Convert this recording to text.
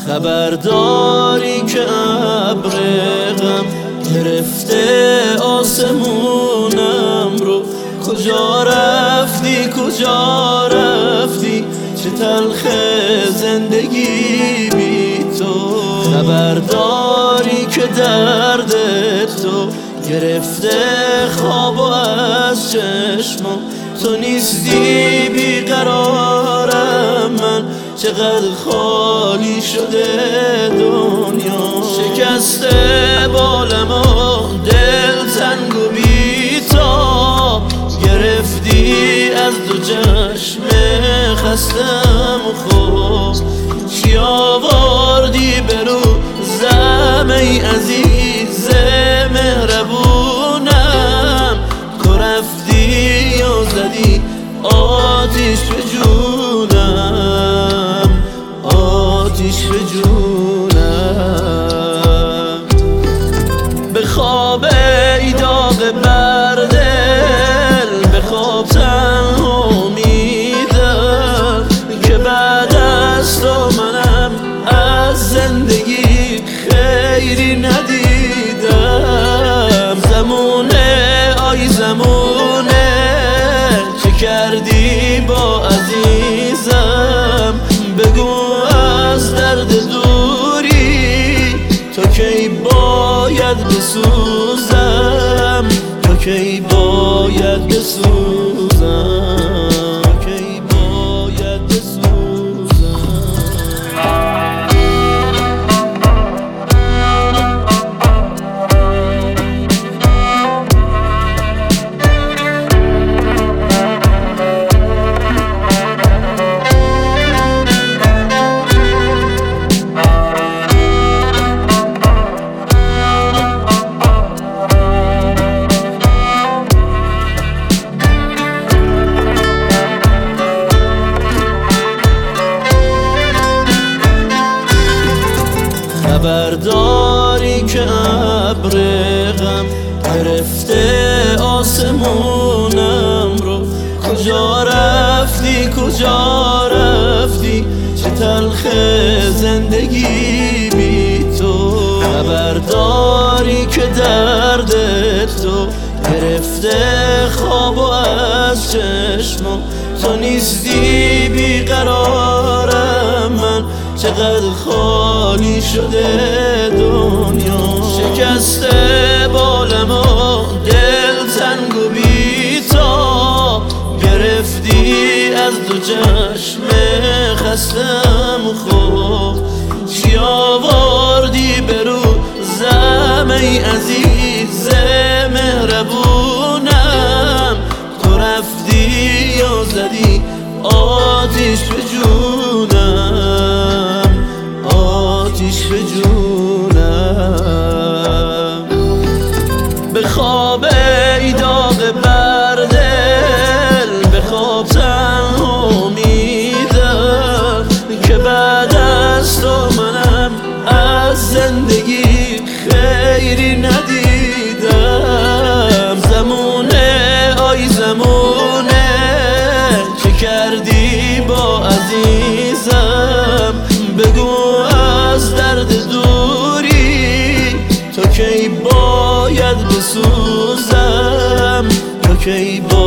خبرداری که ابر غم گرفته آسمونم رو. کجا رفتی کجا رفتی، چه تلخ زندگی بی تو. خبرداری که درد تو گرفته خواب و از چشمم، تو نیستی بیقرارم من، چقدر خالی شده دنیا. شکسته بالم و دل تنگ و بی تا، گرفتی از دو چشم خستم و خوب. چی آوردی به روزم ای عزیز مهربونم، تو رفتی و زدی آتیش به جونم، آتیش به جونم. به خواب ای داغ بر دل، به خواب تنها امیدم که بعد از تو منم از زندگی خیری ندیدم. زمونه آی زمونه، چه کردی با عزیزم؟ بگو از درد دوری تو کی باید بسوزم، تو کی باید بسوزم، تو کی باید بسوزم. خبرداری که ابر غم گرفته آسمونم رو. کجا رفتی کجا رفتی، چه تلخ زندگی بی تو. خبرداری که درد تو گرفته خواب و از چشمم، تو نیستی بیقرارم من، چقدر خالی شده دنیا. شکسته بالم و دل تنگ و بی تا، گرفتی از دو چشم خستم و خوب. چی آوردی به روزم ای عزیز مهربونم، تو رفتی و زدی آتیش به جونم، آتیش به جونم. به خواب ای داغ بر دل، به خواب تنها امیدم که بعد از تو منم از زندگی خیری ندیدم. زمونه آی زمونه، چه کردی با عزیزم؟ بگو از درد دوری تو کی باید بسوزم، تو کی